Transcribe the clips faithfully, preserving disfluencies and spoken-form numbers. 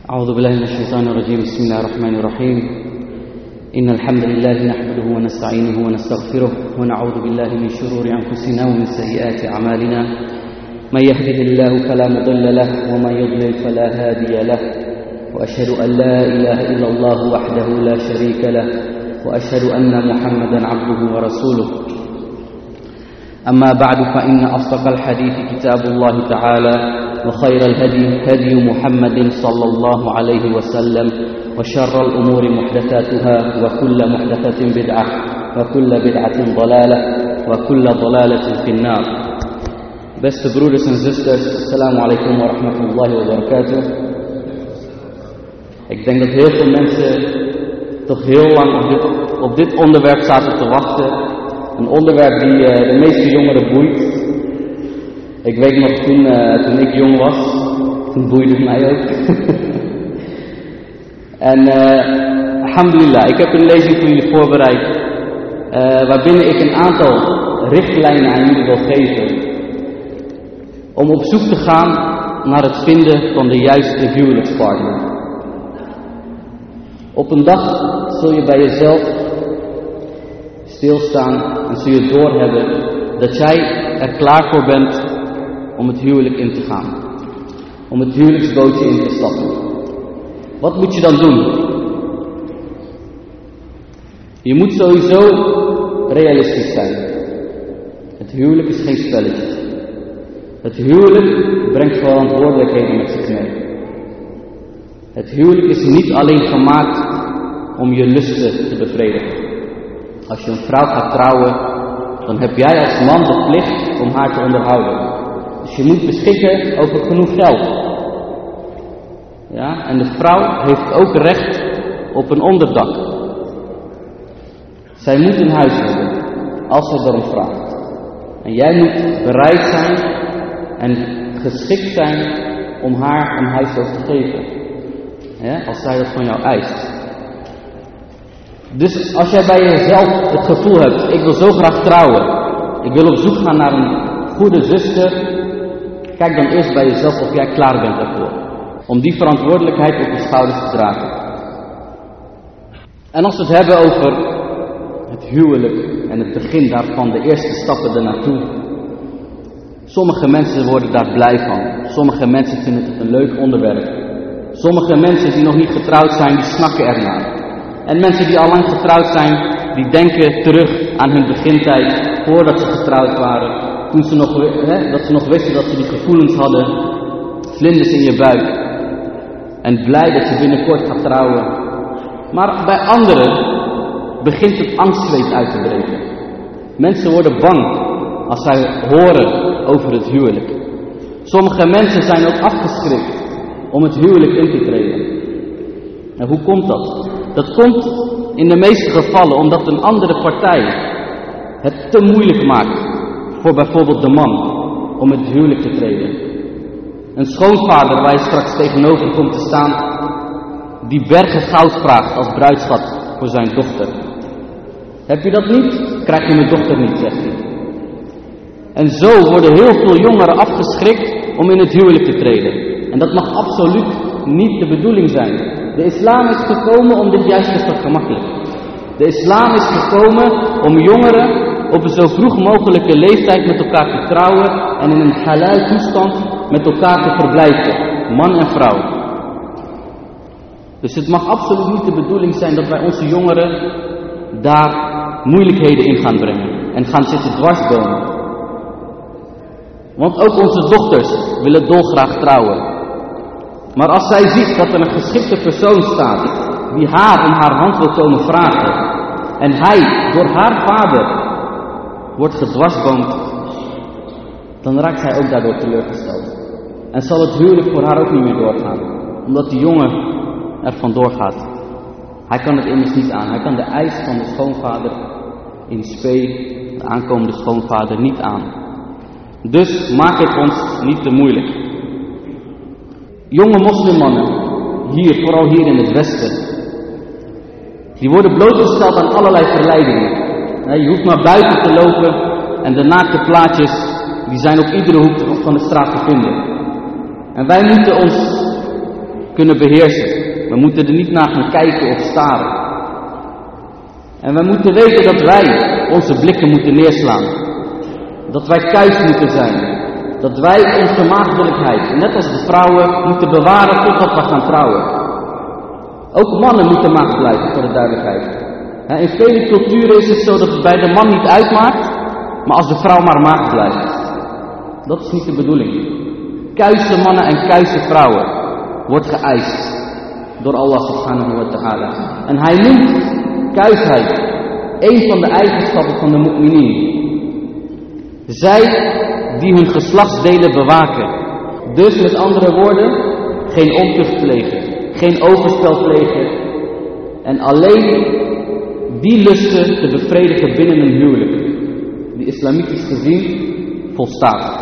أعوذ بالله من الشيطان الرجيم. بسم الله الرحمن الرحيم. إن الحمد لله نحمده ونستعينه ونستغفره ونعوذ بالله من شرور أنفسنا ومن سيئات أعمالنا. من يهده الله فلا مضل له ومن يضلل فلا هادي له، وأشهد أن لا إله إلا الله وحده لا شريك له، وأشهد أن محمدا عبده ورسوله. أما بعد، فإن أصدق الحديث كتاب الله تعالى، وخير الهدي هدي محمد صلى الله عليه وسلم، وشر الأمور محدثاتها، وكل محدثة بدعة، وكل بدعة ضلالة، وكل ضلالة في النار. Beste broeders en zusters, assalamu alaikum wa rahmatullahi wa barakatuh. Ik denk dat heel veel mensen toch heel lang op dit, op dit onderwerp zaten te wachten. Een onderwerp die uh, de meeste jongeren boeit. Ik weet nog toen, uh, toen ik jong was, toen boeide het mij ook. En uh, alhamdulillah, ik heb een lezing voor jullie voorbereid, uh, waarbinnen ik een aantal richtlijnen aan jullie wil geven. Om op zoek te gaan naar het vinden van de juiste huwelijkspartner. Op een dag zul je bij jezelf stilstaan en zul je doorhebben dat jij er klaar voor bent om het huwelijk in te gaan. Om het huwelijksbootje in te stappen. Wat moet je dan doen? Je moet sowieso realistisch zijn. Het huwelijk is geen spelletje. Het huwelijk brengt verantwoordelijkheden met zich mee. Het huwelijk is niet alleen gemaakt om je lusten te bevredigen. Als je een vrouw gaat trouwen, dan heb jij als man de plicht om haar te onderhouden. Dus je moet beschikken over genoeg geld. Ja? En de vrouw heeft ook recht op een onderdak. Zij moet een huis hebben, als zij daarom vraagt. En jij moet bereid zijn en geschikt zijn om haar een huis ook te geven. Ja? Als zij dat van jou eist. Dus als jij bij jezelf het gevoel hebt, ik wil zo graag trouwen, ik wil op zoek gaan naar een goede zuster, kijk dan eerst bij jezelf of jij klaar bent daarvoor. Om die verantwoordelijkheid op je schouders te dragen. En als we het hebben over het huwelijk en het begin daarvan, de eerste stappen ernaartoe. Sommige mensen worden daar blij van. Sommige mensen vinden het een leuk onderwerp. Sommige mensen die nog niet getrouwd zijn, die snakken ernaar. En mensen die al lang getrouwd zijn, die denken terug aan hun begintijd, voordat ze getrouwd waren. Toen ze nog, hè, dat ze nog wisten dat ze die gevoelens hadden, vlinders in je buik. En blij dat je binnenkort gaat trouwen. Maar bij anderen begint het angstzweet uit te breken. Mensen worden bang als zij horen over het huwelijk. Sommige mensen zijn ook afgeschrikt om het huwelijk in te treden. En hoe komt dat? Dat komt in de meeste gevallen omdat een andere partij het te moeilijk maakt voor bijvoorbeeld de man om het huwelijk te treden. Een schoonvader waar je straks tegenover komt te staan, die bergen goud vraagt als bruidschat voor zijn dochter. Heb je dat niet, krijg je mijn dochter niet, zegt hij. En zo worden heel veel jongeren afgeschrikt om in het huwelijk te treden. En dat mag absoluut niet de bedoeling zijn. De islam is gekomen om dit juist te vergemakkelijken. De islam is gekomen om jongeren op een zo vroeg mogelijke leeftijd met elkaar te trouwen en in een halal toestand met elkaar te verblijven. Man en vrouw. Dus het mag absoluut niet de bedoeling zijn dat wij onze jongeren daar moeilijkheden in gaan brengen. En gaan zitten dwarsbomen. Want ook onze dochters willen dolgraag trouwen. Maar als zij ziet dat er een geschikte persoon staat die haar om haar hand wil komen vragen en hij door haar vader wordt gedwarsboomd, dan raakt zij ook daardoor teleurgesteld. En zal het huwelijk voor haar ook niet meer doorgaan, omdat die jongen er vandoor gaat. Hij kan het immers niet aan. Hij kan de eis van de schoonvader in spe, de aankomende schoonvader, niet aan. Dus maak het ons niet te moeilijk. Jonge moslimmannen, hier, vooral hier in het westen, die worden blootgesteld aan allerlei verleidingen. Je hoeft maar buiten te lopen en de naakte plaatjes, die zijn op iedere hoek van de straat te vinden. En wij moeten ons kunnen beheersen. We moeten er niet naar gaan kijken of staren. En we moeten weten dat wij onze blikken moeten neerslaan. Dat wij thuis moeten zijn. Dat wij onze maagdelijkheid, net als de vrouwen, moeten bewaren totdat we gaan trouwen. Ook mannen moeten maagd blijven, voor de duidelijkheid. In vele culturen is het zo dat het bij de man niet uitmaakt, maar als de vrouw maar maagd blijft. Dat is niet de bedoeling. Kuise mannen en kuise vrouwen wordt geëist door Allah subhanahu wa ta'ala. En hij noemt kuisheid een van de eigenschappen van de mu'minin. Zij die hun geslachtsdelen bewaken. Dus met andere woorden, geen ontucht plegen, geen overspel plegen en alleen die lusten te bevredigen binnen een huwelijk, die islamitisch gezien volstaat.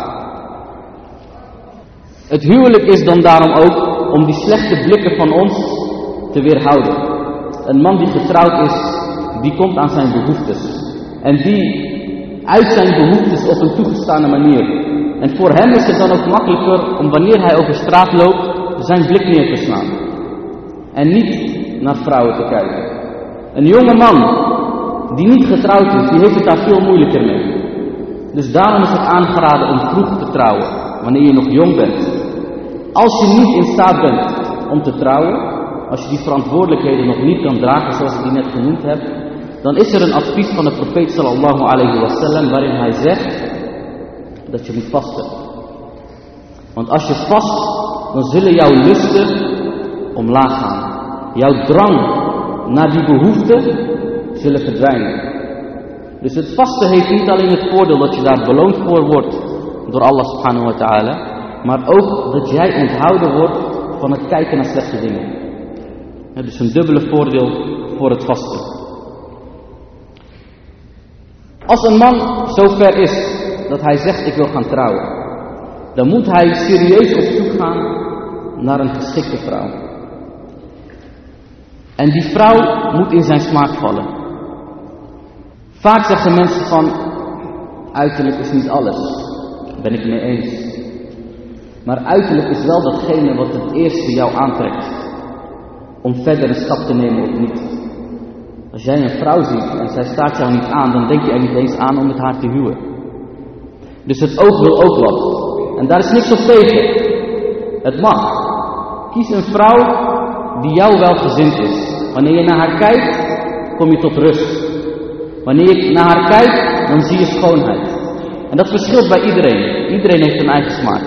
Het huwelijk is dan daarom ook om die slechte blikken van ons te weerhouden. Een man die getrouwd is, die komt aan zijn behoeftes. En die uit zijn behoeftes op een toegestane manier. En voor hem is het dan ook makkelijker om wanneer hij over straat loopt, zijn blik neer te slaan. En niet naar vrouwen te kijken. Een jonge man die niet getrouwd is, die heeft het daar veel moeilijker mee. Dus daarom is het aangeraden om vroeg te trouwen. Wanneer je nog jong bent. Als je niet in staat bent om te trouwen, als je die verantwoordelijkheden nog niet kan dragen zoals ik die net genoemd heb, dan is er een advies van de profeet sallallahu alayhi wa sallam waarin hij zegt dat je moet vasten. Want als je vast, dan zullen jouw lusten omlaag gaan. Jouw drang naar die behoeften zullen verdwijnen. Dus het vasten heeft niet alleen het voordeel dat je daar beloond voor wordt door Allah subhanahu wa ta'ala, maar ook dat jij onthouden wordt van het kijken naar slechte dingen. Het is een dubbele voordeel voor het vasten. Als een man zover is dat hij zegt ik wil gaan trouwen, dan moet hij serieus op zoek gaan naar een geschikte vrouw. En die vrouw moet in zijn smaak vallen. Vaak zeggen mensen van uiterlijk is niet alles. Daar ben ik het mee eens. Maar uiterlijk is wel datgene wat het eerste jou aantrekt om verder een stap te nemen of niet. Als jij een vrouw ziet en zij staat jou niet aan, dan denk je er niet eens aan om met haar te huwen. Dus het oog wil ook wat. En daar is niks op tegen. Het mag. Kies een vrouw die jou welgezind is. Wanneer je naar haar kijkt, kom je tot rust. Wanneer je naar haar kijkt, dan zie je schoonheid. En dat verschilt bij iedereen. Iedereen heeft een eigen smaak.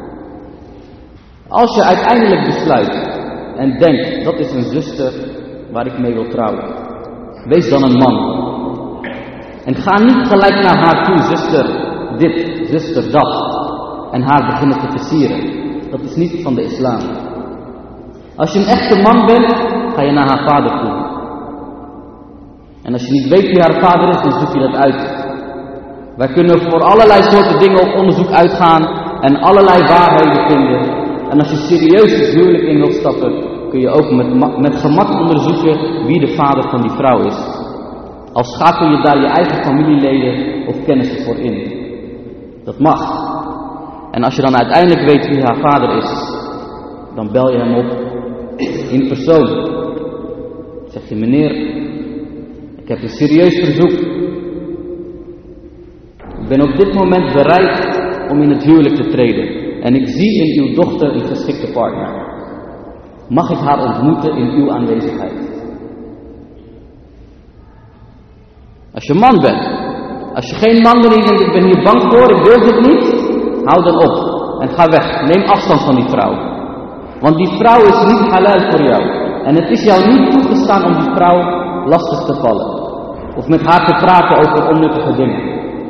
Als je uiteindelijk besluit en denkt, dat is een zuster waar ik mee wil trouwen. Wees dan een man. En ga niet gelijk naar haar toe, zuster dit, zuster dat. En haar beginnen te versieren. Dat is niet van de islam. Als je een echte man bent, ga je naar haar vader toe. En als je niet weet wie haar vader is, dan zoek je dat uit. Wij kunnen voor allerlei soorten dingen op onderzoek uitgaan en allerlei waarheden vinden. En als je serieus het huwelijk in wilt stappen, kun je ook met, met gemak onderzoeken wie de vader van die vrouw is. Al schakel je daar je eigen familieleden of kennissen voor in. Dat mag. En als je dan uiteindelijk weet wie haar vader is, dan bel je hem op in persoon. Zeg je, meneer, ik heb een serieus verzoek. Ik ben op dit moment bereid om in het huwelijk te treden. En ik zie in uw dochter een geschikte partner. Mag ik haar ontmoeten in uw aanwezigheid? Als je man bent. Als je geen man bent en je denkt, ik ben hier bang voor, ik wil dit niet. Hou dan op. En ga weg. Neem afstand van die vrouw. Want die vrouw is niet halal voor jou. En het is jou niet toegestaan om die vrouw lastig te vallen. Of met haar te praten over onnuttige dingen.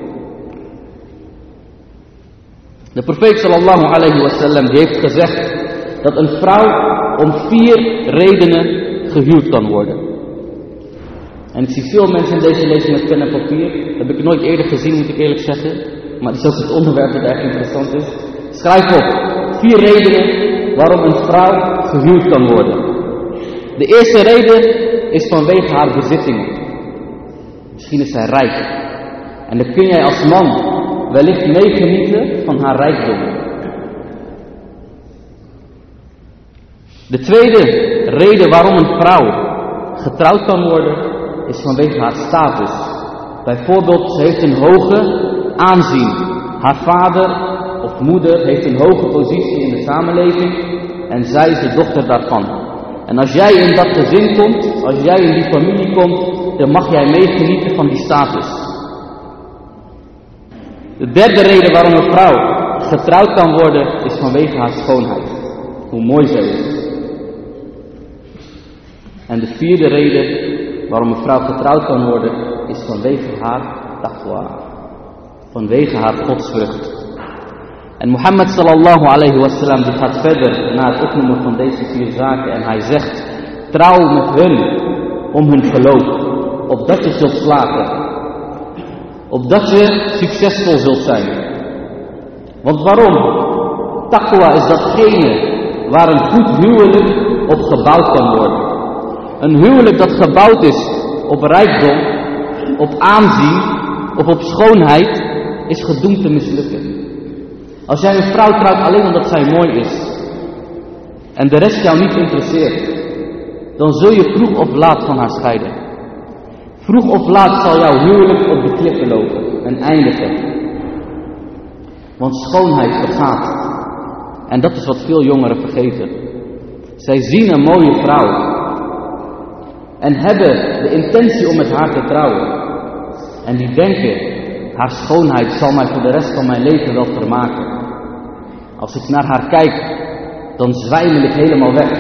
De profeet sallallahu alayhi wa sallam heeft gezegd dat een vrouw om vier redenen gehuwd kan worden. En ik zie veel mensen in deze lezing met pen en papier. Dat heb ik nooit eerder gezien, moet ik eerlijk zeggen. Maar het is ook het onderwerp dat erg interessant is. Schrijf op. Vier redenen waarom een vrouw gehuwd kan worden. De eerste reden is vanwege haar bezittingen. Misschien is zij rijk. En dan kun jij als man wellicht meegenieten van haar rijkdom. De tweede reden waarom een vrouw getrouwd kan worden, is vanwege haar status. Bijvoorbeeld, ze heeft een hoge aanzien. Haar vader of moeder heeft een hoge positie in de samenleving en zij is de dochter daarvan. En als jij in dat gezin komt, als jij in die familie komt, dan mag jij meegenieten van die status. De derde reden waarom een vrouw getrouwd kan worden, is vanwege haar schoonheid. Hoe mooi zij is. En de vierde reden waarom een vrouw getrouwd kan worden, is vanwege haar taqwa. Vanwege haar godsvrucht. En Mohammed sallallahu alayhi wa sallam die gaat verder na het opnoemen van deze vier zaken. En hij zegt, trouw met hun om hun geloof. Opdat je zult slagen. Opdat je succesvol zult zijn. Want waarom? Taqwa is datgene waar een goed huwelijk op gebouwd kan worden. Een huwelijk dat gebouwd is op rijkdom, op aanzien of op schoonheid, is gedoemd te mislukken. Als jij een vrouw trouwt alleen omdat zij mooi is en de rest jou niet interesseert, dan zul je vroeg of laat van haar scheiden. Vroeg of laat zal jouw huwelijk op de klippen lopen en eindigen. Want schoonheid vergaat. En dat is wat veel jongeren vergeten. Zij zien een mooie vrouw en hebben de intentie om met haar te trouwen. En die denken, haar schoonheid zal mij voor de rest van mijn leven wel vermaken. Als ik naar haar kijk, dan zwijmel ik helemaal weg.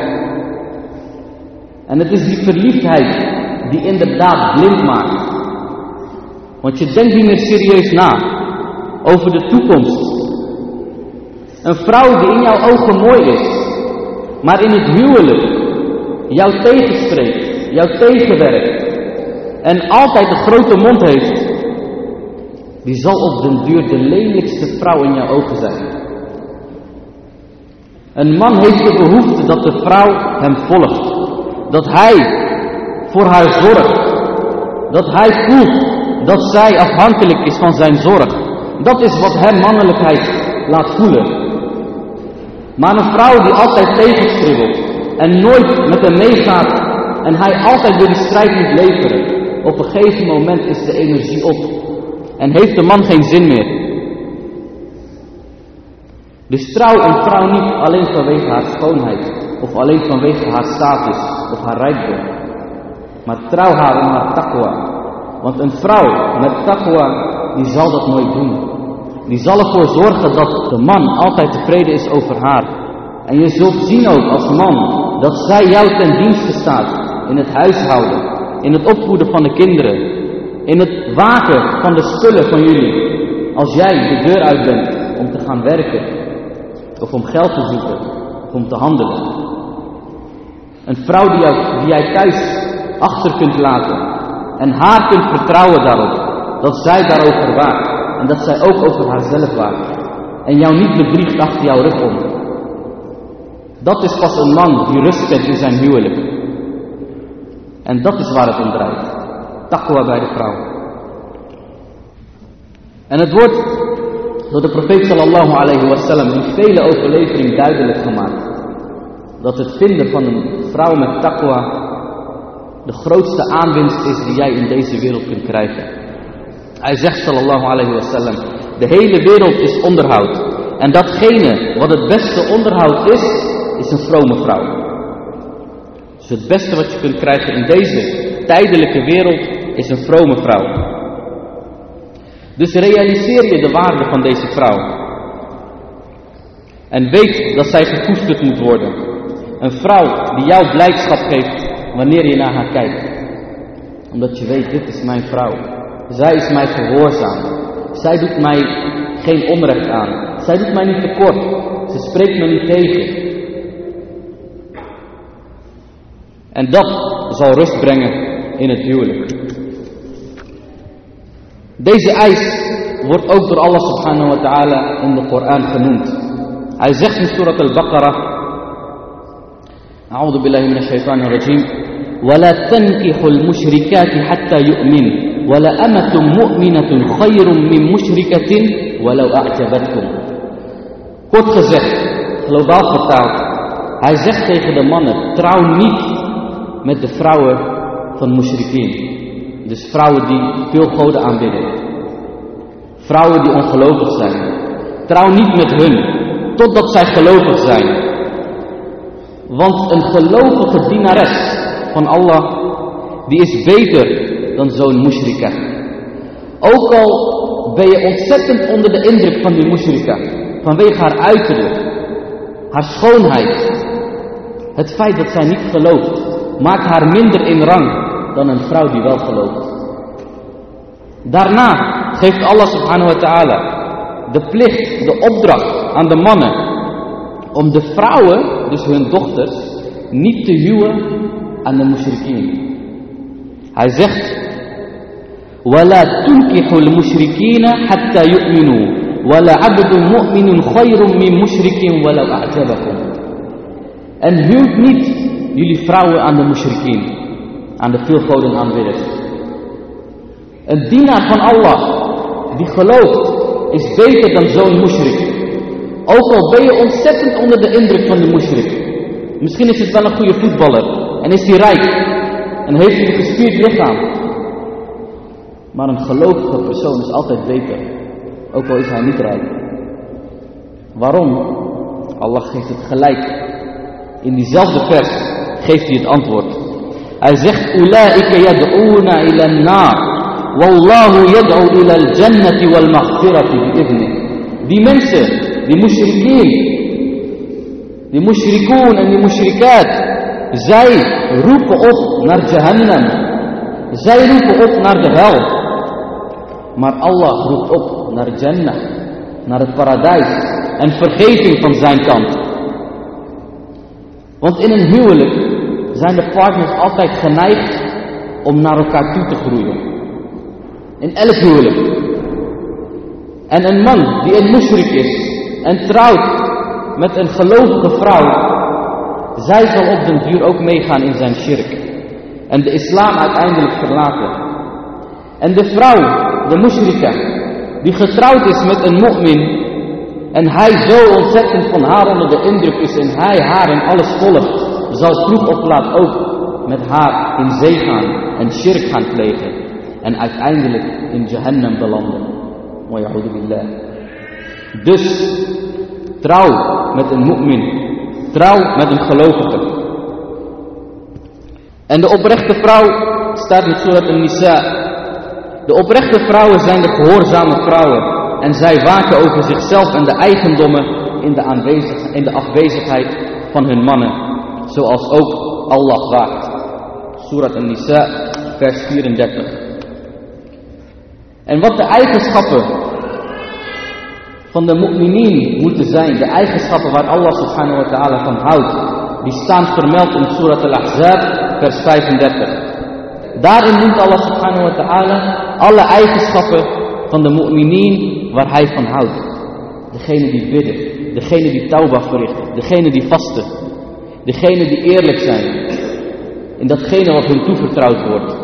En het is die verliefdheid die inderdaad blind maakt. Want je denkt niet meer serieus na over de toekomst. Een vrouw die in jouw ogen mooi is, maar in het huwelijk jou tegenspreekt, jou tegenwerkt en altijd een grote mond heeft, die zal op den duur de lelijkste vrouw in jouw ogen zijn. Een man heeft de behoefte dat de vrouw hem volgt. Dat hij voor haar zorgt. Dat hij voelt dat zij afhankelijk is van zijn zorg. Dat is wat hem mannelijkheid laat voelen. Maar een vrouw die altijd tegenstribbelt en nooit met hem meegaat en hij altijd door die strijd moet leveren, op een gegeven moment is de energie op en heeft de man geen zin meer. Dus trouw een vrouw niet alleen vanwege haar schoonheid of alleen vanwege haar status of haar rijkdom, maar trouw haar om haar taqwa. Want een vrouw met taqwa, die zal dat nooit doen. Die zal ervoor zorgen dat de man altijd tevreden is over haar. En je zult zien ook als man dat zij jou ten dienste staat in het huishouden, in het opvoeden van de kinderen, in het waken van de spullen van jullie. Als jij de deur uit bent om te gaan werken, of om geld te zoeken, of om te handelen. Een vrouw die, jou, die jij thuis achter kunt laten en haar kunt vertrouwen daarop, dat zij daarover waakt en dat zij ook over haarzelf waakt en jou niet bedriegt achter jouw rug om. Dat is pas een man die rust kent in zijn huwelijk. En dat is waar het om draait. Taqwa bij de vrouw. En het wordt door de profeet sallallahu alayhi wa sallam in vele overleveringen duidelijk gemaakt dat het vinden van een vrouw met taqwa de grootste aanwinst is die jij in deze wereld kunt krijgen. Hij zegt sallallahu alayhi wa sallam, de hele wereld is onderhoud. En datgene wat het beste onderhoud is, is een vrome vrouw. Dus het beste wat je kunt krijgen in deze tijdelijke wereld is een vrome vrouw. Dus realiseer je de waarde van deze vrouw. En weet dat zij gekoesterd moet worden. Een vrouw die jou blijdschap geeft wanneer je naar haar kijkt. Omdat je weet, dit is mijn vrouw. Zij is mij gehoorzaam. Zij doet mij geen onrecht aan. Zij doet mij niet tekort. Ze spreekt me niet tegen. En dat zal rust brengen in het huwelijk. Deze eis wordt ook door Allah subhanahu wa ta'ala in de Koran genoemd. Hij zegt in Surat al-Baqarah, A'udhu billahi minash shaitanir rajim, وَلَا تَنْكِحُوا الْمُشْرِكَاتِ حَتَّى يُؤْمِنْ وَلَا أَمَةٌ مُؤْمِنَةٌ خَيْرٌ مِنْ مُشْرِكَةٍ وَلَوْ أَعْجَبَتْكُمْ. Kort gezegd, globaal vertaald, Hij zegt tegen de mannen, trouw niet met de vrouwen van mushrikeen. Dus vrouwen die veel goden aanbidden. Vrouwen die ongelovig zijn. Trouw niet met hun, totdat zij gelovig zijn. Want een gelovige dienares van Allah, die is beter dan zo'n mushrika. Ook al ben je ontzettend onder de indruk van die mushrika, vanwege haar uiterlijk, haar schoonheid. Het feit dat zij niet gelooft, maakt haar minder in rang dan een vrouw die wel gelooft. Daarna geeft Allah subhanahu wa ta'ala de plicht, de opdracht aan de mannen om de vrouwen, dus hun dochters, niet te huwen aan de mushrikeen. Hij zegt: وَلَا تُنْكِحُوا الْمُشْرِكِينَ حَتَّى يُؤْمِنُوا وَلَعَبْدٌ مُؤْمِنٌ خَيْرٌ مِنْ مُشْرِكٍ وَلَوْ أَعْجَبَكُمْ. En huwt niet jullie vrouwen aan de mushrikeen, aan de veelgoden aanbidders. Een dienaar van Allah die gelooft is beter dan zo'n mushrik. Ook al ben je ontzettend onder de indruk van de mushrik. Misschien is het wel een goede voetballer en is hij rijk en heeft hij een gespierd lichaam. Maar een gelovige persoon is altijd beter, ook al is hij niet rijk. Waarom? Allah geeft het gelijk. In diezelfde vers geeft hij het antwoord. Hij zegt: Ulaika yad'una ila an-nar, wallahu yad'u ila al-jannati wal maghfirati bi'idhnih. Die mensen, die mushrikeen, die mushrikoon en die mushrikaat, zij roepen op naar Jahannam. Zij roepen op naar de hel. Maar Allah roept op naar Jannah, naar het paradijs en vergeving van zijn kant. Want in een huwelijk zijn de partners altijd geneigd om naar elkaar toe te groeien. In elk huwelijk. En een man die een mushrik is en trouwt met een gelovige vrouw, zij zal op den duur ook meegaan in zijn shirk. En de islam uiteindelijk verlaten. En de vrouw, de mushrika, die getrouwd is met een mu'min, en hij zo ontzettend van haar onder de indruk is en hij haar in alles volgt, zal vroeg of laat ook met haar in zee gaan en shirk gaan plegen. En uiteindelijk in Jahannam belanden. Wa ya'udhu billah. Dus trouw met een mu'min. Trouw met een gelovige. En de oprechte vrouw staat in Surat An-Nisa. De oprechte vrouwen zijn de gehoorzame vrouwen. En zij waken over zichzelf en de eigendommen in de, aanwezig, in de afwezigheid van hun mannen. Zoals ook Allah waakt. Surat An-Nisa, vers vierendertig. En wat de eigenschappen van de mu'mineen moeten zijn, de eigenschappen waar Allah subhanahu wa ta'ala van houdt, die staan vermeld in Surat Al-Ahzab, vers vijfendertig. Daarin noemt Allah subhanahu wa ta'ala alle eigenschappen van de mu'mineen waar hij van houdt. Degene die bidden, degene die tauba verrichten, degene die vasten, degene die eerlijk zijn in datgene wat hun toevertrouwd wordt.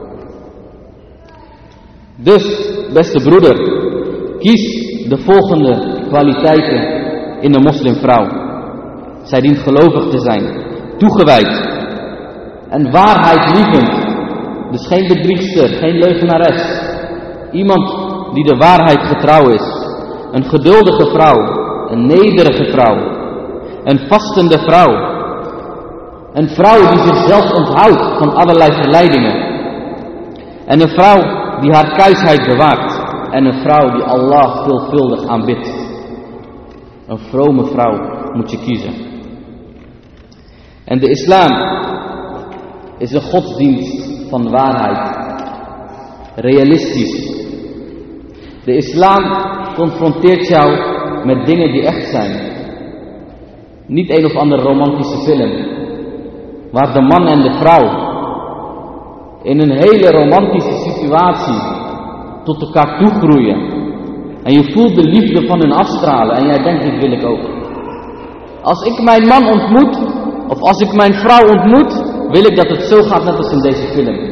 Dus, beste broeder, kies de volgende kwaliteiten in een moslimvrouw. Zij dient gelovig te zijn, toegewijd en waarheidlievend. Dus geen bedriegster, geen leugenares. Iemand die de waarheid getrouw is. Een geduldige vrouw, een nederige vrouw, een vastende vrouw. Een vrouw die zichzelf onthoudt van allerlei verleidingen. En een vrouw die haar kuisheid bewaakt. En een vrouw die Allah veelvuldig aanbidt. Een vrome vrouw moet je kiezen. En de islam is een godsdienst van waarheid. Realistisch. De islam confronteert jou met dingen die echt zijn. Niet een of andere romantische film. Waar de man en de vrouw in een hele romantische situatie tot elkaar toegroeien. En je voelt de liefde van hun afstralen. En jij denkt, dit wil ik ook. Als ik mijn man ontmoet, of als ik mijn vrouw ontmoet, wil ik dat het zo gaat net als in deze film.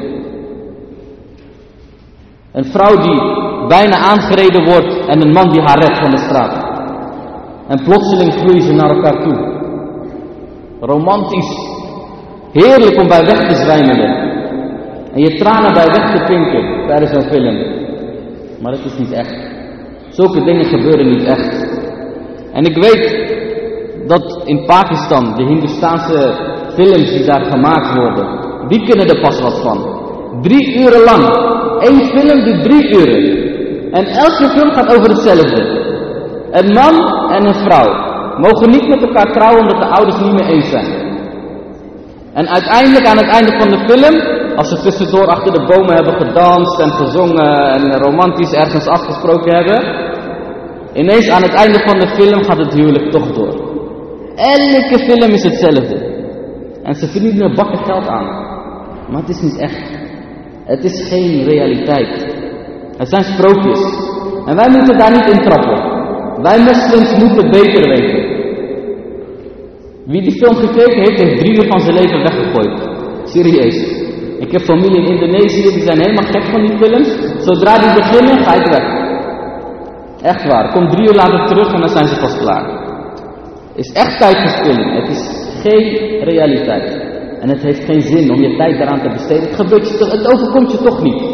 Een vrouw die bijna aangereden wordt en een man die haar redt van de straat. En plotseling groeien ze naar elkaar toe. romantisch, heerlijk om bij weg te zwijmelen. En je tranen bij weg te pinken tijdens zo'n film. Maar het is niet echt. Zulke dingen gebeuren niet echt. En ik weet dat in Pakistan, de Hindoestaanse films die daar gemaakt worden, die kunnen er pas wat van. Drie uren lang. Eén film die drie uren. En elke film gaat over hetzelfde. Een man en een vrouw mogen niet met elkaar trouwen omdat de ouders niet meer eens zijn. En uiteindelijk, aan het einde van de film, als ze tussendoor achter de bomen hebben gedanst en gezongen en romantisch ergens afgesproken hebben, ineens aan het einde van de film gaat het huwelijk toch door. Elke film is hetzelfde. En ze verdienen er bakken geld aan. Maar het is niet echt. Het is geen realiteit. Het zijn sprookjes. En wij moeten daar niet in trappen. Wij moslims moeten beter weten. Wie die film gekeken heeft, heeft drie uur van zijn leven weggegooid. Serieus. Ik heb familie in Indonesië, die zijn helemaal gek van die films. Zodra die beginnen, ga ik weg. Echt waar. Kom drie uur later terug en dan zijn ze pas klaar. Is echt tijdverspilling. Het is geen realiteit. En het heeft geen zin om je tijd daaraan te besteden. Het gebeurt je toch, het overkomt je toch niet.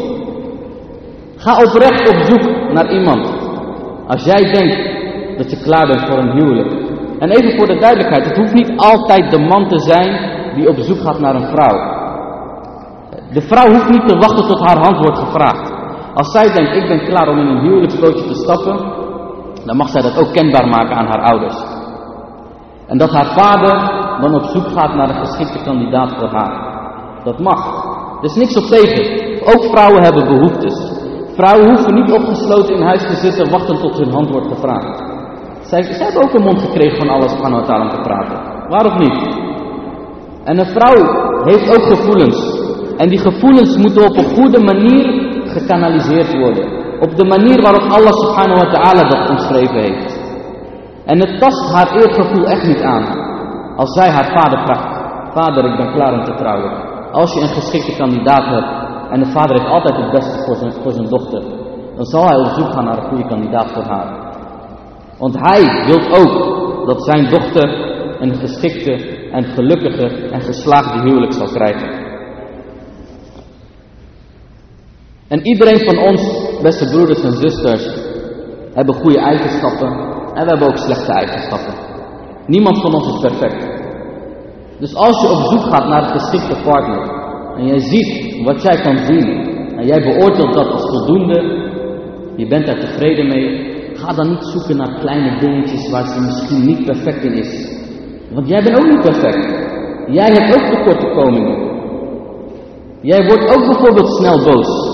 Ga oprecht op zoek naar iemand. Als jij denkt dat je klaar bent voor een huwelijk. En even voor de duidelijkheid, het hoeft niet altijd de man te zijn die op zoek gaat naar een vrouw. De vrouw hoeft niet te wachten tot haar hand wordt gevraagd. Als zij denkt, ik ben klaar om in een huwelijksbootje te stappen, dan mag zij dat ook kenbaar maken aan haar ouders. En dat haar vader dan op zoek gaat naar een geschikte kandidaat voor haar. Dat mag. Er is niks op tegen. Ook vrouwen hebben behoeftes. Vrouwen hoeven niet opgesloten in huis te zitten, wachten tot hun hand wordt gevraagd. Zij, zij hebben ook een mond gekregen van Allah subhanahu wa ta'ala om te praten. Waarom niet? En een vrouw heeft ook gevoelens. En die gevoelens moeten op een goede manier gekanaliseerd worden. Op de manier waarop Allah subhanahu wa ta'ala dat omschreven heeft. En het tast haar eergevoel echt niet aan. Als zij haar vader vraagt, vader, ik ben klaar om te trouwen. Als je een geschikte kandidaat hebt en de vader heeft altijd het beste voor zijn, voor zijn dochter, dan zal hij op zoek gaan naar een goede kandidaat voor haar. Want hij wil ook dat zijn dochter een geschikte en gelukkige en geslaagde huwelijk zal krijgen. En iedereen van ons, beste broeders en zusters, hebben goede eigenschappen en we hebben ook slechte eigenschappen. Niemand van ons is perfect. Dus als je op zoek gaat naar een geschikte partner en jij ziet wat jij kan zien en jij beoordeelt dat als voldoende, je bent daar tevreden mee, ga dan niet zoeken naar kleine dingetjes waar ze misschien niet perfect in is. Want jij bent ook niet perfect. Jij hebt ook tekortkomingen. Jij wordt ook bijvoorbeeld snel boos.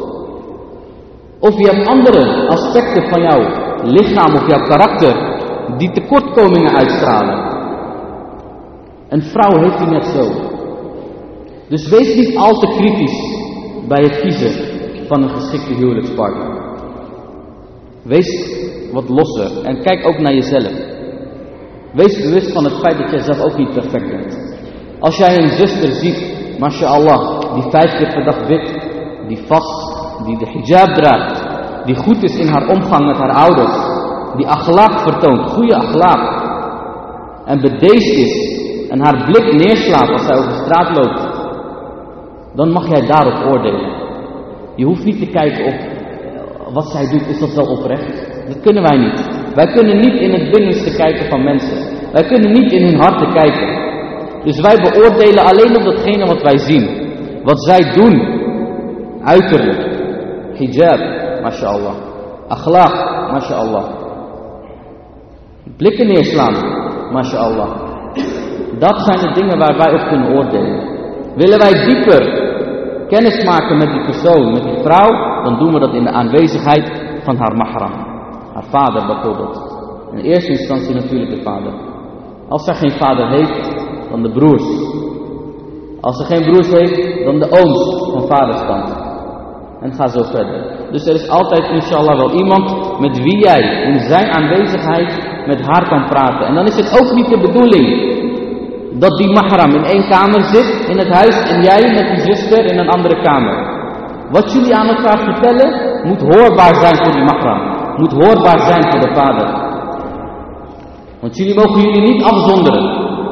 Of je hebt andere aspecten van jouw lichaam of jouw karakter die tekortkomingen uitstralen. Een vrouw heeft die net zo. Dus wees niet al te kritisch bij het kiezen van een geschikte huwelijkspartner. Wees wat losser en kijk ook naar jezelf. Wees bewust van het feit dat jij zelf ook niet perfect bent. Als jij een zuster ziet, mashallah, die vijf keer per dag bidt, die vast, die de hijab draagt, die goed is in haar omgang met haar ouders, die akhlaaq vertoont, goede akhlaaq, en bedeesd is en haar blik neerslaat als zij over de straat loopt, dan mag jij daarop oordelen. Je hoeft niet te kijken op wat zij doet, is dat wel oprecht? Dat kunnen wij niet. Wij kunnen niet in het binnenste kijken van mensen. Wij kunnen niet in hun harten kijken. Dus wij beoordelen alleen op datgene wat wij zien. Wat zij doen. Uiterlijk. Hijab, mashallah. Akhlaaq, mashallah. Blikken neerslaan, mashallah. Dat zijn de dingen waar wij op kunnen oordelen. Willen wij dieper kennis maken met die persoon, met die vrouw, dan doen we dat in de aanwezigheid van haar mahram. Haar vader bijvoorbeeld. In eerste instantie natuurlijk de vader. Als zij geen vader heeft, dan de broers. Als ze geen broers heeft, dan de ooms van vaderskant. En ga zo verder. Dus er is altijd inshallah wel iemand met wie jij in zijn aanwezigheid met haar kan praten. En dan is het ook niet de bedoeling dat die mahram in één kamer zit in het huis en jij met die zuster in een andere kamer. Wat jullie aan elkaar vertellen moet hoorbaar zijn voor die mahram. Moet hoorbaar zijn voor de vader. Want jullie mogen jullie niet afzonderen.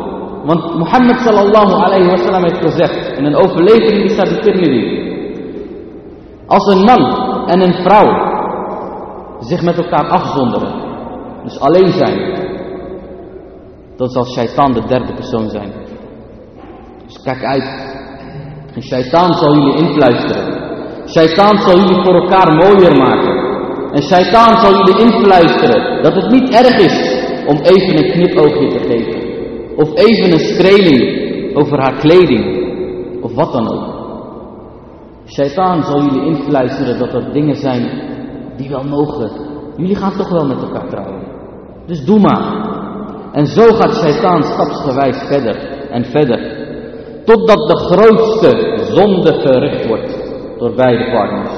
Want Mohammed sallallahu alayhi wa sallam heeft gezegd in een overlevering die staat in Tirmidhi. Als een man en een vrouw zich met elkaar afzonderen, dus alleen zijn, dan zal Shaitaan de derde persoon zijn. Dus kijk uit. En Shaitaan zal jullie influisteren. Shaitaan zal jullie voor elkaar mooier maken. En Shaitaan zal jullie influisteren dat het niet erg is om even een knipoogje te geven. Of even een streling over haar kleding. Of wat dan ook. Shaitaan zal jullie influisteren dat er dingen zijn die wel mogen. Jullie gaan toch wel met elkaar trouwen. Dus doe maar. En zo gaat Shaitaan stapsgewijs verder en verder. Totdat de grootste zonde verricht wordt door beide partners.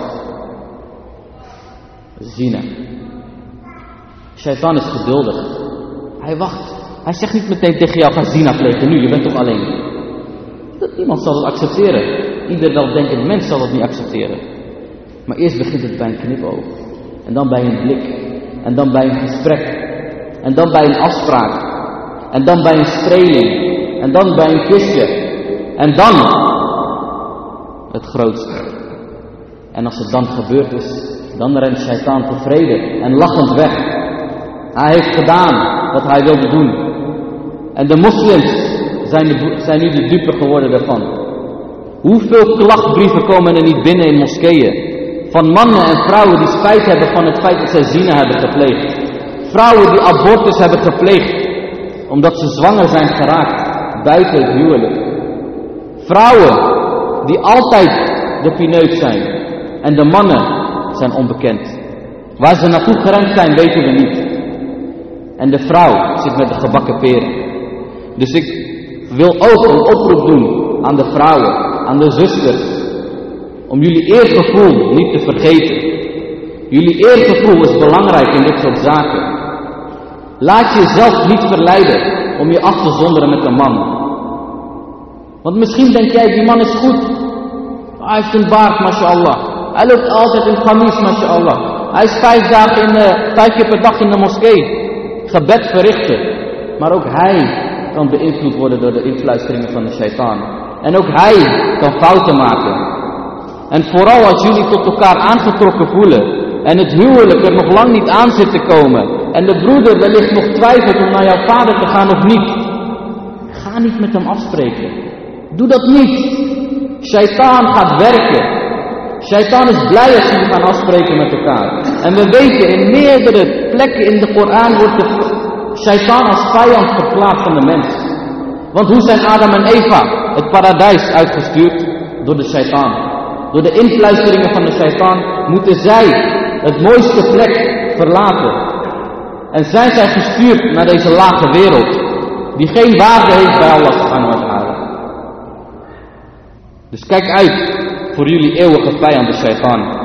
Zina. Shaitaan is geduldig. Hij wacht. Hij zegt niet meteen tegen jou, ga zina plegen nu, je bent toch alleen. Dat niemand zal het accepteren. Ieder weldenkend mens zal het niet accepteren. Maar eerst begint het bij een knipoog. En dan bij een blik. En dan bij een gesprek. En dan bij een afspraak. En dan bij een streling. En dan bij een kusje. En dan het grootste. En als het dan gebeurd is, dan rent Shaitaan tevreden en lachend weg. Hij heeft gedaan wat hij wilde doen. En de moslims zijn, de, zijn nu de dupe geworden daarvan. Hoeveel klachtbrieven komen er niet binnen in moskeeën? Van mannen en vrouwen die spijt hebben van het feit dat zij zina hebben gepleegd. Vrouwen die abortus hebben gepleegd. Omdat ze zwanger zijn geraakt buiten het huwelijk. Vrouwen die altijd de pineut zijn. En de mannen zijn onbekend. Waar ze naartoe gerend zijn weten we niet. En de vrouw zit met de gebakken peren. Dus ik wil ook een oproep doen aan de vrouwen, aan de zusters. Om jullie eergevoel niet te vergeten. Jullie eergevoel is belangrijk in dit soort zaken. Laat jezelf niet verleiden om je af te zonderen met een man. Want misschien denk jij, die man is goed. Hij heeft een baard, mashallah. Hij loopt altijd in gamis, mashallah. Hij is vijf, dagen in de, vijf keer per dag in de moskee. Gebed verrichten. Maar ook hij kan beïnvloed worden door de influisteringen van de shaitaan. En ook hij kan fouten maken. En vooral als jullie tot elkaar aangetrokken voelen. En het huwelijk er nog lang niet aan zit te komen. En de broeder wellicht nog twijfelt om naar jouw vader te gaan of niet. Ga niet met hem afspreken. Doe dat niet. Shaitaan gaat werken. Shaitaan is blij als jullie gaan afspreken met elkaar. En we weten, in meerdere plekken in de Koran wordt de Shaitaan als vijand verklaard van de mens. Want hoe zijn Adam en Eva het paradijs uitgestuurd? Door de Shaitaan. Door de influisteringen van de Shaitaan moeten zij het mooiste plek verlaten. En zijn zij gestuurd naar deze lage wereld. Die geen waarde heeft bij Allah subhanahu wa ta'ala. Dus kijk uit voor jullie eeuwige vijand, de Shaitaan.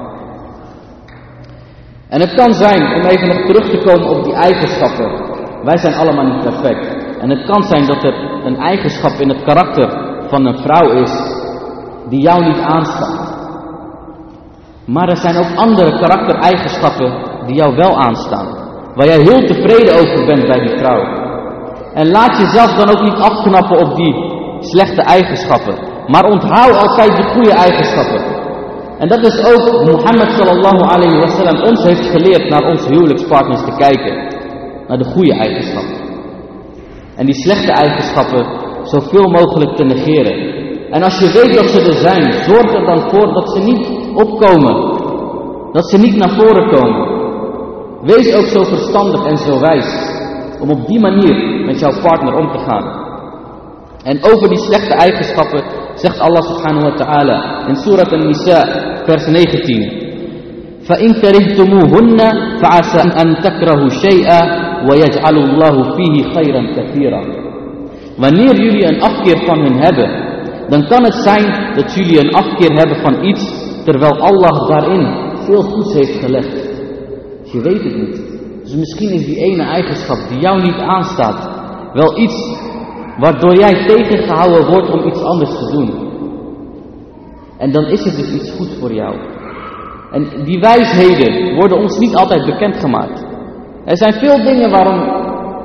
En het kan zijn, om even nog terug te komen op die eigenschappen. Wij zijn allemaal niet perfect. En het kan zijn dat er een eigenschap in het karakter van een vrouw is die jou niet aanstaat. Maar er zijn ook andere karaktereigenschappen die jou wel aanstaan. Waar jij heel tevreden over bent bij die vrouw. En laat jezelf dan ook niet afknappen op die slechte eigenschappen. Maar onthoud altijd de goede eigenschappen. En dat is ook Mohammed sallallahu alayhi wa sallam ons heeft geleerd naar onze huwelijkspartners te kijken. Naar de goede eigenschappen. En die slechte eigenschappen zoveel mogelijk te negeren. En als je weet dat ze er zijn, zorg er dan voor dat ze niet opkomen. Dat ze niet naar voren komen. Wees ook zo verstandig en zo wijs. Om op die manier met jouw partner om te gaan. En over die slechte eigenschappen zegt Allah subhanahu wa ta'ala in Surat An-Nisa vers negentien. فَإِنْ كَرِهْتُمُوهُنَّ فَعَسَى أَنْ تَكْرَهُوا شَيْئًا وَيَجْعَلُ اللَّهُ فِيهِ خَيْرًا كَثِيرًا. Wanneer jullie een afkeer van hun hebben, dan kan het zijn dat jullie een afkeer hebben van iets, terwijl Allah daarin veel goeds heeft gelegd. Je weet het niet. Dus misschien is die ene eigenschap die jou niet aanstaat, wel iets waardoor jij tegengehouden wordt om iets anders te doen. En dan is het dus iets goed voor jou. En die wijsheden worden ons niet altijd bekendgemaakt. Er zijn veel dingen waarom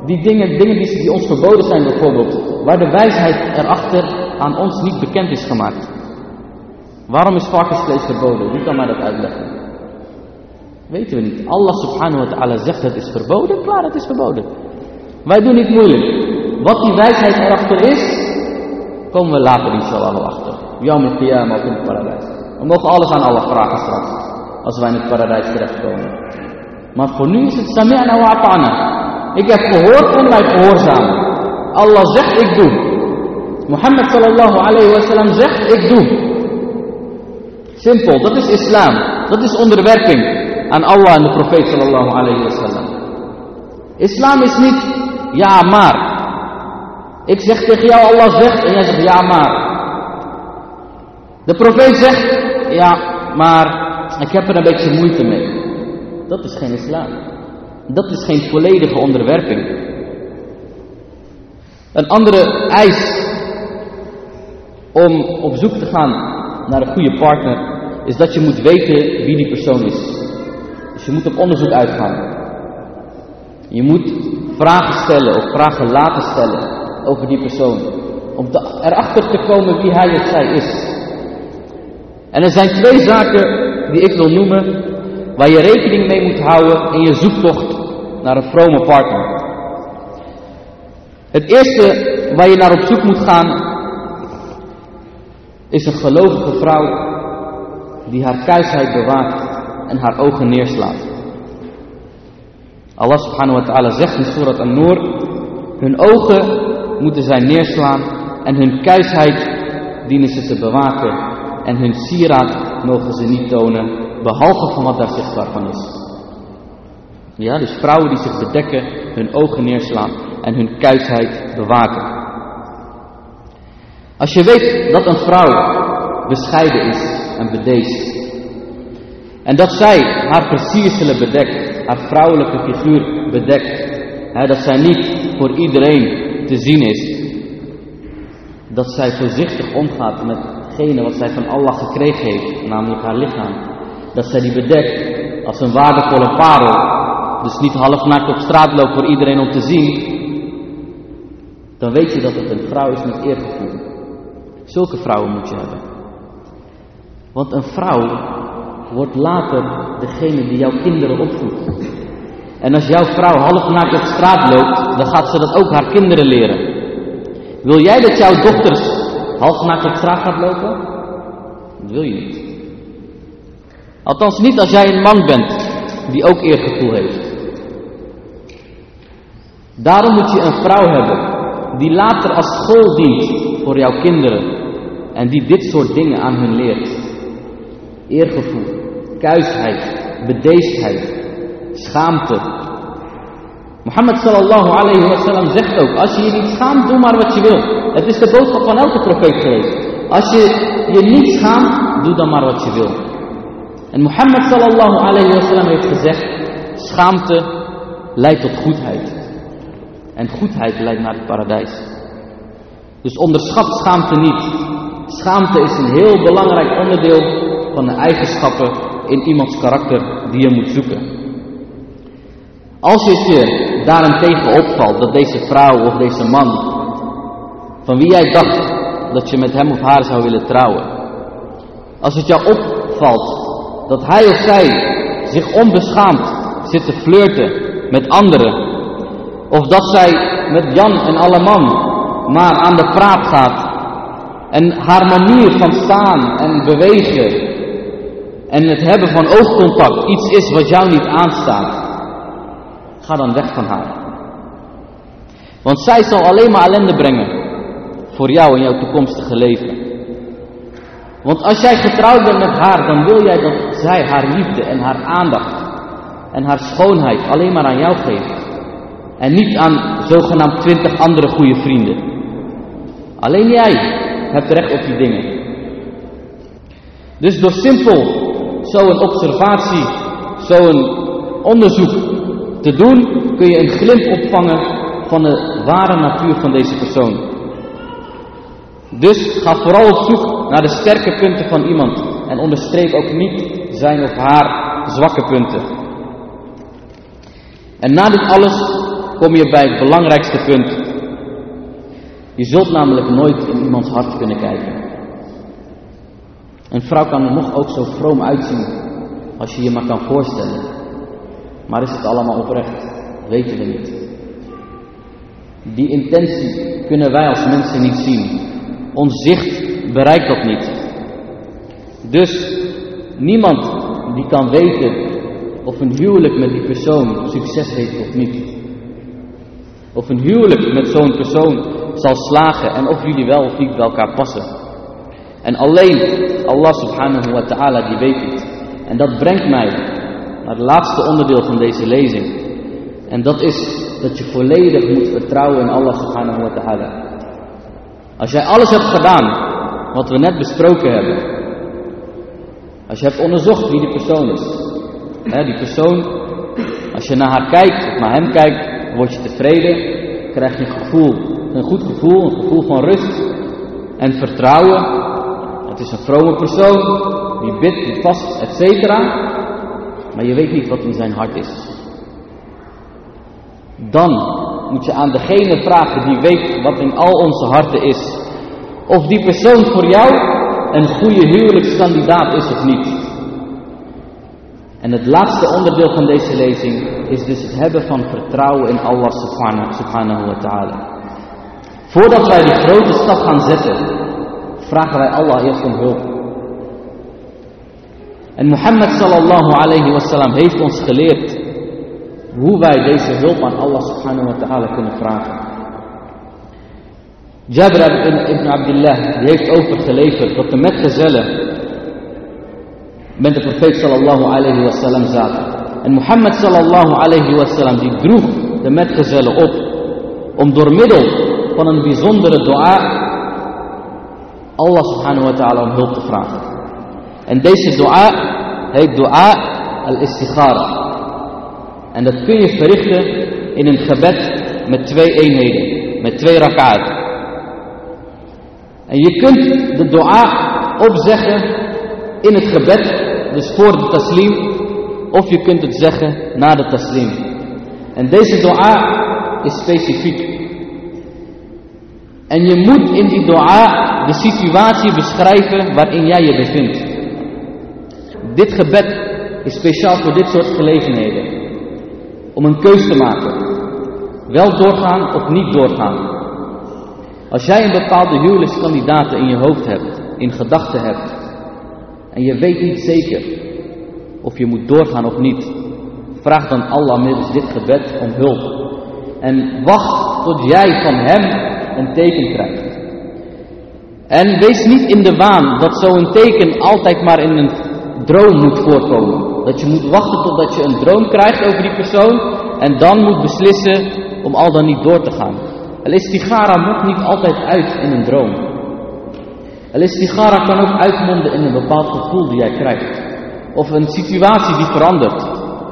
Die dingen, dingen die, die ons verboden zijn bijvoorbeeld, waar de wijsheid erachter aan ons niet bekend is gemaakt. Waarom is varkensvlees verboden? Wie kan mij dat uitleggen? Weten we niet. Allah subhanahu wa ta'ala zegt het is verboden, klaar, het is verboden. Wij doen niet moeilijk. Wat die wijsheid erachter is, komen we later inshallah wel achter. Yawm al-qiyamah of in het paradijs. We mogen alles aan Allah vragen straks, als wij in het paradijs terechtkomen. Maar voor nu is het sami'na wa ata'na. Ik heb gehoord en wij gehoorzamen. Allah zegt ik doe. Mohammed sallallahu alayhi wa sallam zegt ik doe. Simpel, dat is islam. Dat is onderwerping aan Allah en de profeet sallallahu alayhi wa sallam. Islam is niet ja maar. Ik zeg tegen jou, Allah zegt en jij zegt ja maar. De profeet zegt ja maar ik heb er een beetje moeite mee. Dat is geen islam. Dat is geen volledige onderwerping. Een andere eis om op zoek te gaan naar een goede partner is dat je moet weten wie die persoon is. Dus je moet op onderzoek uitgaan. Je moet vragen stellen of vragen laten stellen over die persoon. Om te, erachter te komen wie hij of zij is. En er zijn twee zaken die ik wil noemen waar je rekening mee moet houden in je zoektocht naar een vrome partner. Het eerste waar je naar op zoek moet gaan is een gelovige vrouw die haar kuisheid bewaakt en haar ogen neerslaat. Allah subhanahu wa ta'ala zegt in Surat An-Nur, hun ogen moeten zij neerslaan en hun kuisheid dienen ze te bewaken en hun sieraad mogen ze niet tonen, behalve van wat daar zichtbaar van is. Ja, dus vrouwen die zich bedekken, hun ogen neerslaan en hun kuisheid bewaken. Als je weet dat een vrouw bescheiden is en bedeesd, en dat zij haar versierselen bedekt, haar vrouwelijke figuur bedekt, hè, dat zij niet voor iedereen te zien is, dat zij voorzichtig omgaat met hetgene wat zij van Allah gekregen heeft, namelijk haar lichaam, dat zij die bedekt als een waardevolle parel, dus niet halfnaakt op straat loopt voor iedereen om te zien, dan weet je dat het een vrouw is met eergevoel. Zulke vrouwen moet je hebben. Want een vrouw wordt later degene die jouw kinderen opvoedt. En als jouw vrouw halfnaakt op straat loopt, dan gaat ze dat ook haar kinderen leren. Wil jij dat jouw dochters halfnaakt op straat gaat lopen? Dat wil je niet. Althans niet als jij een man bent die ook eergevoel heeft. Daarom moet je een vrouw hebben die later als school dient voor jouw kinderen en die dit soort dingen aan hun leert. Eergevoel, kuisheid, bedeesdheid, schaamte. Mohammed sallallahu alayhi wa sallam zegt ook, als je je niet schaamt, doe maar wat je wil. Het is de boodschap van elke profeet geweest. Als je je niet schaamt, doe dan maar wat je wil. En Mohammed sallallahu alayhi wa sallam heeft gezegd, schaamte leidt tot goedheid. En goedheid leidt naar het paradijs. Dus onderschat schaamte niet. Schaamte is een heel belangrijk onderdeel van de eigenschappen in iemands karakter die je moet zoeken. Als het je daarentegen opvalt dat deze vrouw of deze man, van wie jij dacht dat je met hem of haar zou willen trouwen, als het jou opvalt dat hij of zij zich onbeschaamd zit te flirten met anderen, of dat zij met Jan en Alleman maar aan de praat gaat en haar manier van staan en bewegen en het hebben van oogcontact iets is wat jou niet aanstaat, ga dan weg van haar. Want zij zal alleen maar ellende brengen voor jou en jouw toekomstige leven. Want als jij getrouwd bent met haar, dan wil jij dat zij haar liefde en haar aandacht en haar schoonheid alleen maar aan jou geeft. En niet aan zogenaamd twintig andere goede vrienden. Alleen jij hebt recht op die dingen. Dus door simpel zo'n observatie, zo'n onderzoek te doen, kun je een glimp opvangen van de ware natuur van deze persoon. Dus ga vooral op zoek naar de sterke punten van iemand en onderstreep ook niet zijn of haar zwakke punten. En na dit alles kom je bij het belangrijkste punt. Je zult namelijk nooit in iemands hart kunnen kijken. Een vrouw kan er nog ook zo vroom uitzien als je je maar kan voorstellen. Maar is het allemaal oprecht? Weten we niet. Die intentie kunnen wij als mensen niet zien. Ons zicht bereikt dat niet. Dus niemand die kan weten of een huwelijk met die persoon succes heeft of niet. Of een huwelijk met zo'n persoon zal slagen en of jullie wel of niet bij elkaar passen. En alleen Allah subhanahu wa ta'ala die weet het. En dat brengt mij naar het laatste onderdeel van deze lezing. En dat is dat je volledig moet vertrouwen in Allah subhanahu wa ta'ala. Als jij alles hebt gedaan wat we net besproken hebben. Als je hebt onderzocht wie die persoon is. Hè, die persoon, als je naar haar kijkt of naar hem kijkt, word je tevreden. Krijg je een gevoel, een goed gevoel, een gevoel van rust en vertrouwen. Het is een vrome persoon, die bidt, die vast, et cetera. Maar je weet niet wat in zijn hart is. Dan moet je aan degene vragen die weet wat in al onze harten is. Of die persoon voor jou een goede huwelijkskandidaat is of niet. En het laatste onderdeel van deze lezing is dus het hebben van vertrouwen in Allah subhanahu wa ta'ala. Voordat wij die grote stap gaan zetten, vragen wij Allah eerst om hulp. En Mohammed sallallahu alayhi wa sallam heeft ons geleerd hoe wij deze hulp aan Allah subhanahu wa ta'ala kunnen vragen. Jabir ibn Abdullah die heeft overgeleverd dat de metgezellen met de profeet sallallahu alayhi wa sallam zaten. En Mohammed sallallahu alayhi wa sallam die droeg de metgezellen op om door middel van een bijzondere dua Allah subhanahu wa ta'ala om hulp te vragen. En deze dua heet dua al-istikhara. En dat kun je verrichten in een gebed met twee eenheden, met twee rak'aat. En je kunt de dua opzeggen in het gebed, dus voor de taslim, of je kunt het zeggen na de taslim. En deze dua is specifiek. En je moet in die dua de situatie beschrijven waarin jij je bevindt. Dit gebed is speciaal voor dit soort gelegenheden. Om een keus te maken. Wel doorgaan of niet doorgaan. Als jij een bepaalde huwelijkskandidaten in je hoofd hebt, in gedachten hebt, en je weet niet zeker of je moet doorgaan of niet, vraag dan Allah middels dit gebed om hulp. En wacht tot jij van hem een teken krijgt. En wees niet in de waan dat zo'n teken altijd maar in een droom moet voorkomen. Dat je moet wachten totdat je een droom krijgt over die persoon en dan moet beslissen om al dan niet door te gaan. Al-istikhara moet niet altijd uit in een droom. Al-istikhara kan ook uitmonden in een bepaald gevoel die jij krijgt. Of een situatie die verandert.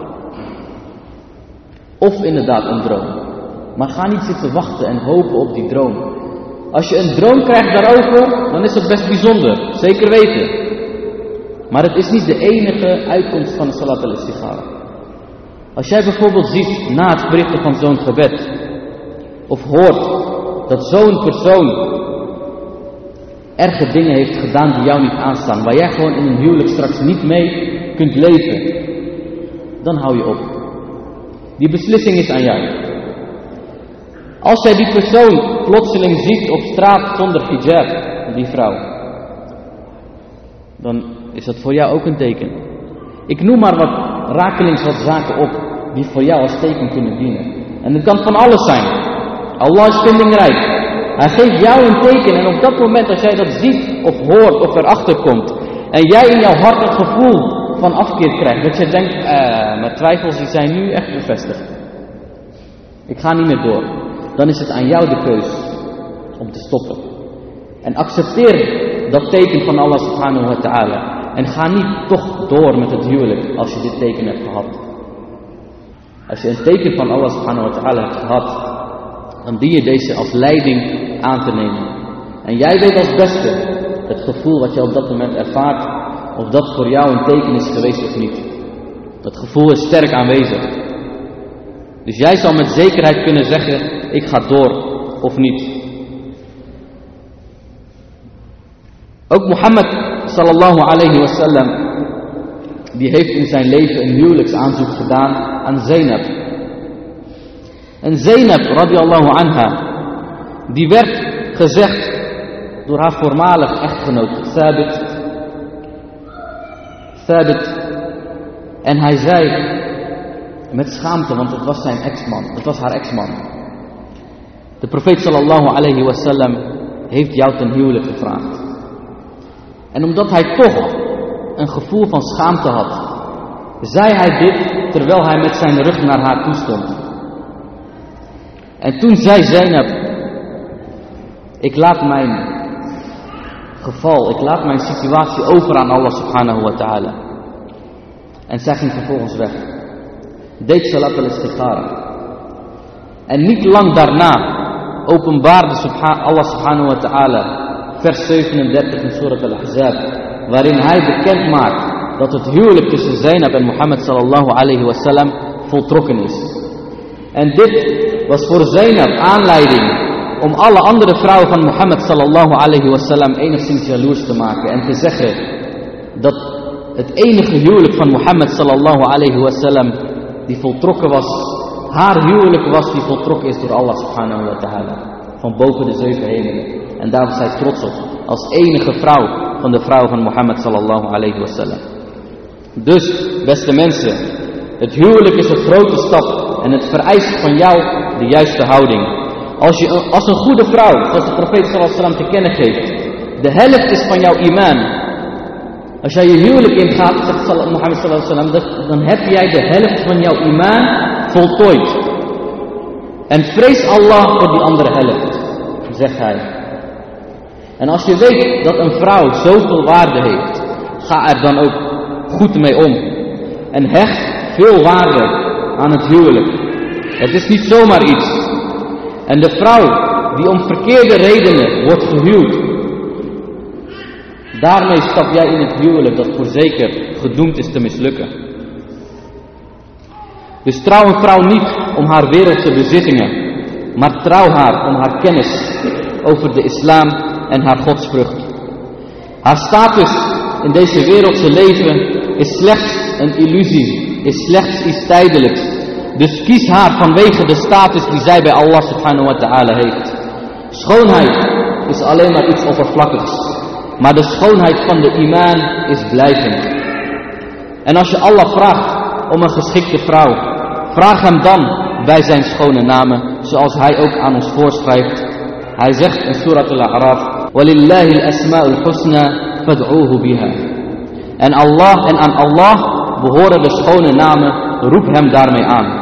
Of inderdaad een droom. Maar ga niet zitten wachten en hopen op die droom. Als je een droom krijgt daarover, dan is dat best bijzonder. Zeker weten. Maar het is niet de enige uitkomst van de salat al-istikhara. Als jij bijvoorbeeld ziet na het verrichten van zo'n gebed, of hoort dat zo'n persoon erge dingen heeft gedaan die jou niet aanstaan, waar jij gewoon in een huwelijk straks niet mee kunt leven, dan hou je op. Die beslissing is aan jou. Als jij die persoon plotseling ziet op straat zonder hijab, die vrouw, dan is dat voor jou ook een teken. Ik noem maar wat rakelings wat zaken op die voor jou als teken kunnen dienen. En het kan van alles zijn. Allah is vindingrijk. Hij geeft jou een teken en op dat moment als jij dat ziet of hoort of erachter komt en jij in jouw hart het gevoel van afkeer krijgt, dat je denkt, eh, mijn twijfels die zijn nu echt bevestigd. Ik ga niet meer door. Dan is het aan jou de keus om te stoppen. En accepteer dat teken van Allah subhanahu wa ta'ala. En ga niet toch door met het huwelijk als je dit teken hebt gehad. Als je een teken van Allah subhanahu wa ta'ala hebt gehad, dan dien je deze als leiding aan te nemen. En jij weet als beste het gevoel wat je op dat moment ervaart, of dat voor jou een teken is geweest of niet. Dat gevoel is sterk aanwezig. Dus jij zal met zekerheid kunnen zeggen, ik ga door of niet. Ook Mohammed sallallahu alayhi wa sallam, die heeft in zijn leven een huwelijksaanzoek gedaan aan Zainab. En Zainab radiyallahu anha, die werd gezegd door haar voormalig echtgenoot Thabit. Thabit. En hij zei met schaamte, want het was zijn ex-man, het was haar ex-man. De profeet sallallahu alayhi wa sallam heeft jou ten huwelijk gevraagd. En omdat hij toch een gevoel van schaamte had, zei hij dit terwijl hij met zijn rug naar haar toe stond. En toen zei Zainab, ik laat mijn geval, ik laat mijn situatie over aan Allah subhanahu wa ta'ala. En zij ging vervolgens weg. Deed salat al-istikhara. En niet lang daarna openbaarde subhan- Allah subhanahu wa ta'ala vers zevenendertig in Surat al-Ahzab, waarin hij bekend maakt dat het huwelijk tussen Zainab en Mohammed sallallahu alayhi wa sallam voltrokken is. En dit was voor Zainab aanleiding om alle andere vrouwen van Mohammed sallallahu alayhi wa sallam enigszins jaloers te maken en te zeggen dat het enige huwelijk van Mohammed sallallahu alayhi wa sallam die voltrokken was, haar huwelijk was die voltrokken is door Allah subhanahu wa ta'ala, van boven de zeven hemelen. En daar was zij trots op, als enige vrouw van de vrouwen van Mohammed sallallahu alayhi wa sallam. Dus, beste mensen, het huwelijk is een grote stap en het vereist van jou de juiste houding. Als je als een goede vrouw, zoals de profeet sallallahu alayhi wa sallam te kennen geeft, de helft is van jouw iman. Als jij je huwelijk ingaat, zegt Mohammed sallallahu alayhi wa sallam, dan heb jij de helft van jouw iman voltooid. En vrees Allah voor die andere helft, zegt hij. En als je weet dat een vrouw zoveel waarde heeft, ga er dan ook goed mee om. En hecht veel waarde aan het huwelijk. Het is niet zomaar iets. En de vrouw die om verkeerde redenen wordt gehuwd, daarmee stap jij in het huwelijk dat voorzeker gedoemd is te mislukken. Dus trouw een vrouw niet om haar wereldse bezittingen, maar trouw haar om haar kennis over de islam en haar godsvrucht. Haar status in deze wereldse leven is slechts een illusie, is slechts iets tijdelijks. Dus kies haar vanwege de status die zij bij Allah subhanahu wa ta'ala heeft. Schoonheid is alleen maar iets oppervlakkigs, maar de schoonheid van de iman is blijvend. En als je Allah vraagt om een geschikte vrouw, vraag hem dan bij zijn schone namen, zoals hij ook aan ons voorschrijft. Hij zegt in Surat al-A'raf, وَلِلَّهِ الْأَسْمَاءُ الْحُسْنَى فَادْعُوهُ بِهَا. En Allah en aan Allah behoren de schone namen, roep hem daarmee aan.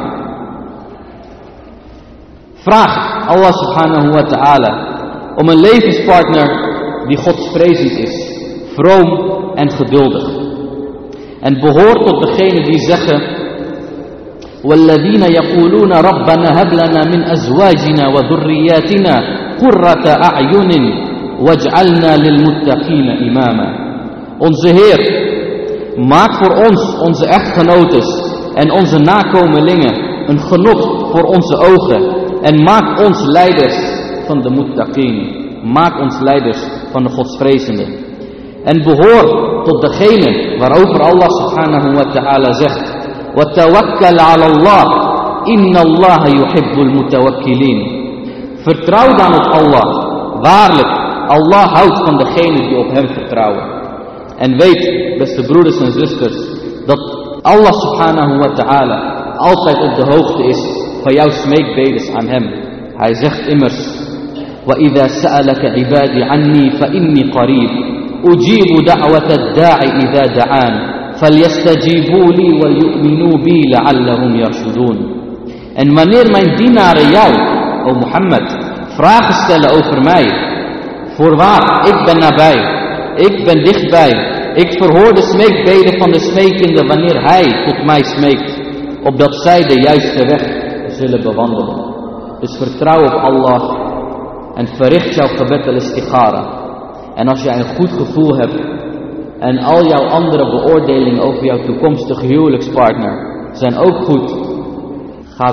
Vraag Allah subhanahu wa ta'ala om een levenspartner die godsvrezend is, vroom en geduldig. En behoort tot degenen die zeggen, وَالَّذِينَ يَقُولُونَ رَبَّنَا هَبْ لَنَا مِنْ أَزْوَاجِنَا وَذُرِّيَّاتِنَا قُرَّةَ أَعْيُنٍ وَاجْعَلْنَا لِلْمُتَّقِينَ إِمَامًا. Onze Heer, maak voor ons, onze echtgenotes en onze nakomelingen, een genot voor onze ogen. En maak ons leiders van de muttaqin. Maak ons leiders van de godsvrezenden. En behoor tot degene waarover Allah subhanahu wa ta'ala zegt, وَتَوَكَّلْ عَلَى اللَّهِ إِنَّ اللَّهَ يُحِبُّ الْمُتَوَكِّلِينَ. Vertrouw dan op Allah. Waarlijk, Allah houdt van degenen die op hem vertrouwen. En weet, beste broeders en zusters, dat Allah subhanahu wa ta'ala altijd op de hoogte is van jouw smeekbedes aan hem. Hij zegt immers, وَإِذَا سَأَلَكَ عِبَادِي عَنِّي فَإِنِّي قَرِيبٌ أُجِيبُ دَعْوَةَ الدَّاعِ إِذَا دَعَانِ فَلْيَسْتَجِيبُوا لِي وَلْيُؤْمِنُوا بِي لَعَلَّهُمْ يَرْشُدُونَ. En wanneer mijn dienaren jou, o Mohammed, vragen stellen over mij, voorwaar, ik ben nabij, ik ben dichtbij, ik verhoor de smeekbeden van de smekende wanneer hij tot mij smeekt, opdat zij de juiste weg zullen bewandelen. Dus vertrouw op Allah en verricht jouw gebed al-istikhara. En als jij een goed gevoel hebt en al jouw andere beoordelingen over jouw toekomstige huwelijkspartner zijn ook goed, ga dan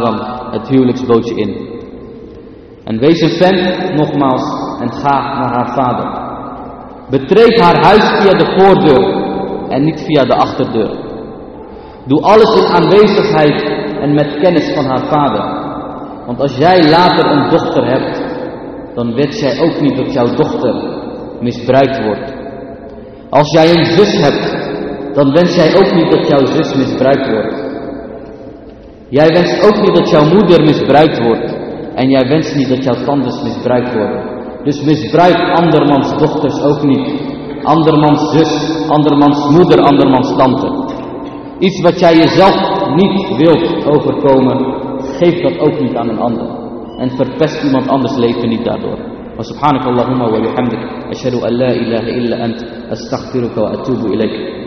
het huwelijksbootje in. En wees een vent, nogmaals, en ga naar haar vader. Betreed haar huis via de voordeur en niet via de achterdeur. Doe alles in aanwezigheid en met kennis van haar vader. Want als jij later een dochter hebt, dan wens jij ook niet dat jouw dochter misbruikt wordt. Als jij een zus hebt, dan wens jij ook niet dat jouw zus misbruikt wordt. Jij wenst ook niet dat jouw moeder misbruikt wordt. En jij wenst niet dat jouw tantes misbruikt worden. Dus misbruik andermans dochters ook niet. Andermans zus, andermans moeder, andermans tante. Iets wat jij jezelf niet wilt overkomen, geef dat ook niet aan een ander. En verpest iemand anders leven niet daardoor. Wa subhanakallahumma wa bihamdik, ashhadu an la ilaha illa ant, astaghfiruka wa atubu ilayk.